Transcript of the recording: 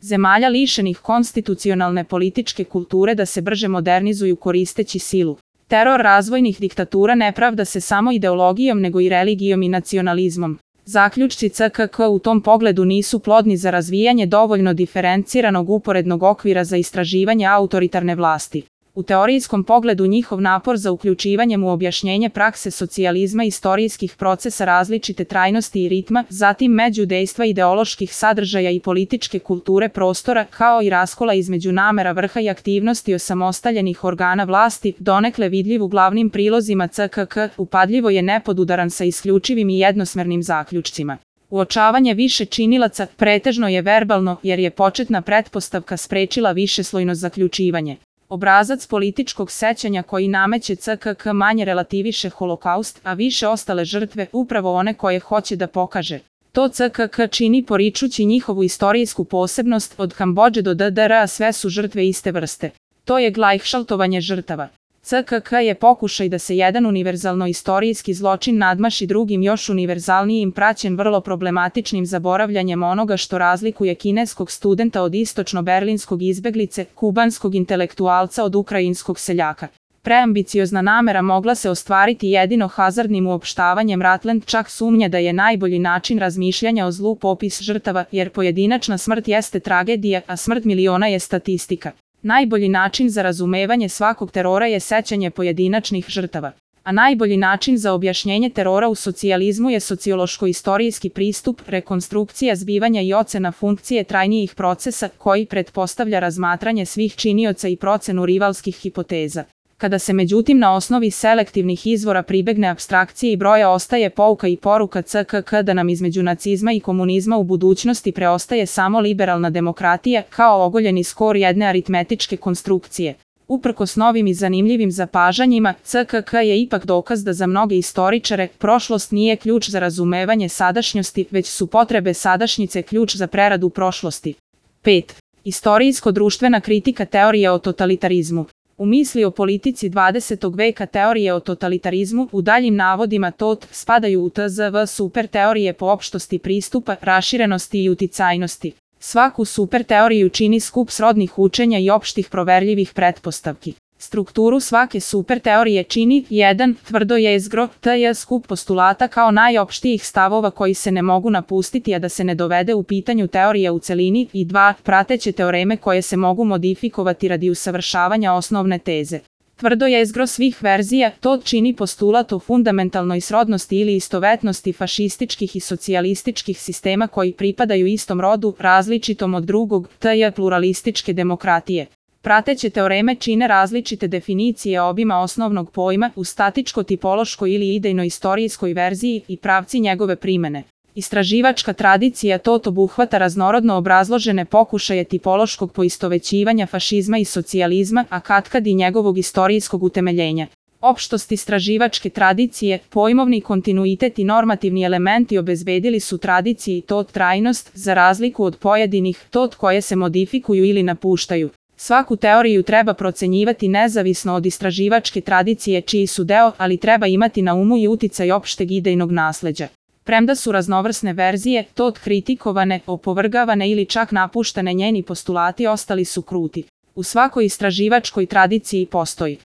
zemalja lišenih konstitucionalne političke kulture da se brže modernizuju koristeći silu. Teror razvojnih diktatura ne pravda se samo ideologijom nego i religijom i nacionalizmom. Zaključci CKK u tom pogledu nisu plodni za razvijanje dovoljno diferenciranog uporednog okvira za istraživanje autoritarne vlasti. U teorijskom pogledu njihov napor za uključivanjem u objašnjenje prakse socijalizma i istorijskih procesa različite trajnosti i ritma, zatim međudejstva ideoloških sadržaja i političke kulture prostora, kao i raskola između namera vrha i aktivnosti osamostaljenih organa vlasti, donekle vidljiv u glavnim prilozima CKK, upadljivo je nepodudaran sa isključivim i jednosmernim zaključcima. Uočavanje više činilaca pretežno je verbalno, jer je početna pretpostavka sprečila višeslojno zaključivanje. Obrazac političkog sećanja koji nameće CKK manje relativiše holokaust, a više ostale žrtve, upravo one koje hoće da pokaže. To CKK čini poričući njihovu istorijsku posebnost, od Kambodže do DDR-a sve su žrtve iste vrste. To je glajhšaltovanje žrtava. CKK je pokušaj da se jedan univerzalno istorijski zločin nadmaši drugim još univerzalnijim praćen vrlo problematičnim zaboravljanjem onoga što razlikuje kineskog studenta od istočno-berlinskog izbeglice, kubanskog intelektualca od ukrajinskog seljaka. Preambiciozna namera mogla se ostvariti jedino hazardnim uopštavanjem. Ratland čak sumnja da je najbolji način razmišljanja o zlu popis žrtava, jer pojedinačna smrt jeste tragedija, a smrt miliona je statistika. Najbolji način za razumevanje svakog terora je sećanje pojedinačnih žrtava. A najbolji način za objašnjenje terora u socijalizmu je sociološko-istorijski pristup, rekonstrukcija zbivanja i ocena funkcije trajnijih procesa, koji pretpostavlja razmatranje svih činioca i procenu rivalskih hipoteza. Kada se međutim na osnovi selektivnih izvora pribegne apstrakcije i broja, ostaje pouka i poruka CKK da nam između nacizma i komunizma u budućnosti preostaje samo liberalna demokratija, kao ogoljeni skor jedne aritmetičke konstrukcije. Uprkos novim i zanimljivim zapažanjima, CKK je ipak dokaz da za mnoge istoričare prošlost nije ključ za razumevanje sadašnjosti, već su potrebe sadašnjice ključ za preradu prošlosti. 5. Istorijsko-društvena kritika teorije o totalitarizmu. U misli o politici 20. veka teorije o totalitarizmu, u daljim navodima TOT, spadaju u TZV super teorije po opštosti pristupa, raširenosti i uticajnosti. Svaku super teoriju čini skup srodnih učenja i opštih proverljivih pretpostavki. Strukturu svake super teorije čini 1. Tvrdo jezgro, t.j. skup postulata kao najopštijih stavova koji se ne mogu napustiti a da se ne dovede u pitanju teorija u celini, i 2. Prateće teoreme koje se mogu modifikovati radi usavršavanja osnovne teze. Tvrdo jezgro svih verzija, to čini postulat o fundamentalnoj srodnosti ili istovetnosti fašističkih i socijalističkih sistema koji pripadaju istom rodu, različitom od drugog, t.j. pluralističke demokratije. Prateće teoreme čine različite definicije obima osnovnog pojma u statičko-tipološkoj ili idejno-istorijskoj verziji i pravci njegove primene. Istraživačka tradicija TOT obuhvata raznorodno obrazložene pokušaje tipološkog poistovećivanja fašizma i socijalizma, a katkad i njegovog istorijskog utemeljenja. Opštost istraživačke tradicije, pojmovni kontinuitet i normativni elementi obezbedili su tradiciji TOT trajnost, za razliku od pojedinih TOT koje se modifikuju ili napuštaju. Svaku teoriju treba procenjivati nezavisno od istraživačke tradicije čiji su deo, ali treba imati na umu i uticaj opšteg idejnog nasleđa. Premda su raznovrsne verzije TOT kritikovane, opovrgavane ili čak napuštane, njeni postulati ostali su kruti. U svakoj istraživačkoj tradiciji postoji